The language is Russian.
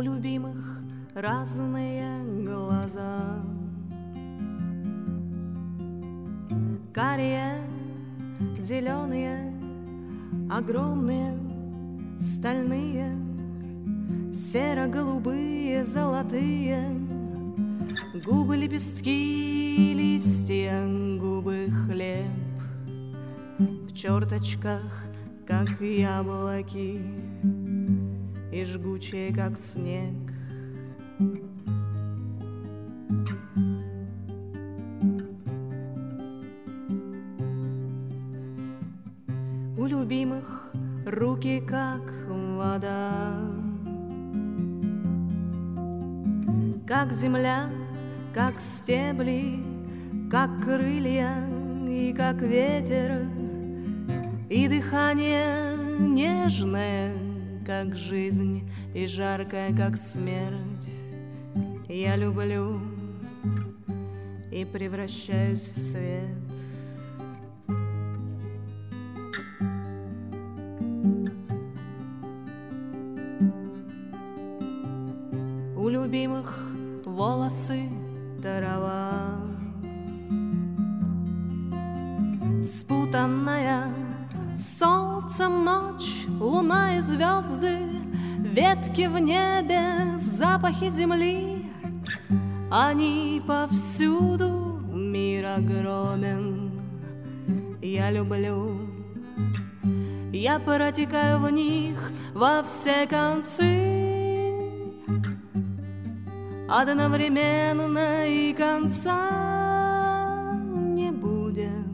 любимых разные глаза. Карие, зеленые, огромные, стальные, серо-голубые, золотые, губы, лепестки, листья, губы, хлеб, в черточках, как яблоки, и жгучие, как снег. У любимых руки, как вода, как земля, как стебли, как крылья и как ветер, и дыхание нежное, как жизнь, и жаркое, как смерть. Я люблю и превращаюсь в свет. У любимых волосы трава, спутанная солнцем ночь, луна и звезды, ветки в небе, запахи земли. Они повсюду, мир огромен. Я люблю, я протекаю в них во все концы, одновременно, и конца не будет.